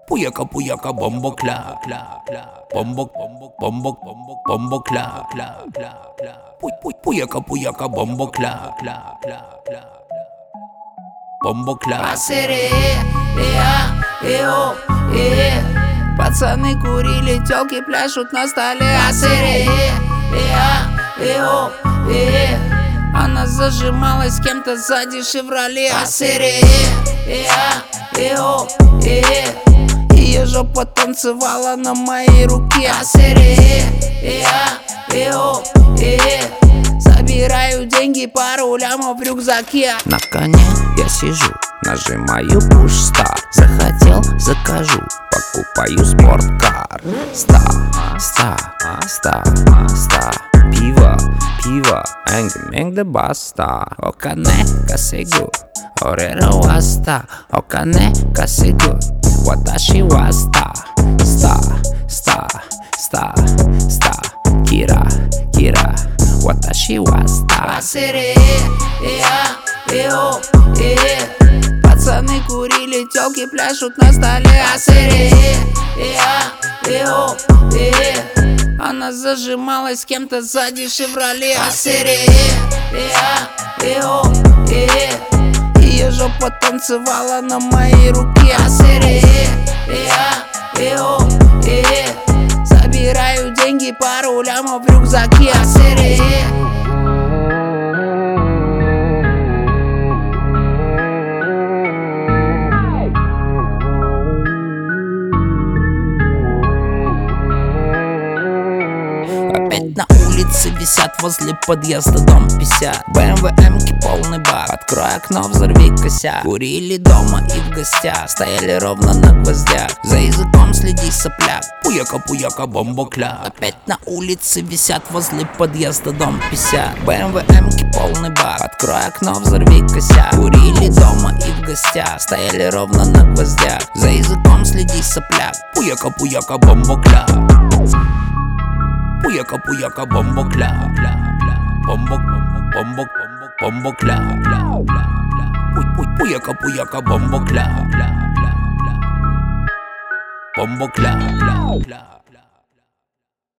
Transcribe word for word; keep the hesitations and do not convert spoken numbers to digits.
Пуяка, пуяка, бомбо, кля, кля, кля. Бомбо, бомбо, бомбо, бомбо, бомбо, кля, кля, кля, кля. Пуй, пуй, пуяка, пуяка, бомбо, кля, кля, кля, кля. Бомбо, кля. Асири, я, ио, и. Пацаны курили, тёлки пляшут на столе. Асири, я, ио, и. Она зажималась с кем-то сзади «Шевроле». Асири, я, ио, и. Ее жопа танцевала на моей руке. Асири, я, ио, и. Собираю деньги, пару лямов в рюкзаке. На коне я сижу, нажимаю пуш-старт. Захотел, закажу, покупаю спорткар. Ста, ста, ста, ста. Пиво, пиво, энг-менг де баста. Окане касегу, ореро васта. Окане касегу, ваташи васта. Ста, ста, ста, ста. Кира, кира, ваташи васта. Асири, я, ио, и. Пацаны курили, тёлки пляшут на столе. Асири, я, ио, и. Она зажималась с кем-то сзади «Шевроле». Асири, я, ио, и. Ее жопа танцевала на моей руке. Асири, я, ио, и. Собираю деньги, пару лямов в рюкзаке. Асири. Опять на улице висят возле подъезда дом пятьдесят. бэ эм вэ эмки полный бак, открой окно, взорви косяк. Курили дома и в гостях, стояли ровно на гвоздях. За языком следи, сопляк. Пуяка, пуяка, бомбо, кля. Опять на улице висят возле подъезда дом пятьдесят. бэ эм вэ эмки полный бак, открой окно, взорви косяк. Курили дома и в гостях, стояли ровно на гвоздях. За языком следи, сопляк. Пуяка, пуяка, бомбо, кля. Пуяка, пуяка, бомбо, кля, кля, кля. Бомбо, бомбо, бомбо, бомбо, бомбо, кля, кля, кля, кля. Пуй, пуй, пуяка, пуяка, бомбо, кля, кля, кля, кля. Бомбо, кля, кля, кля.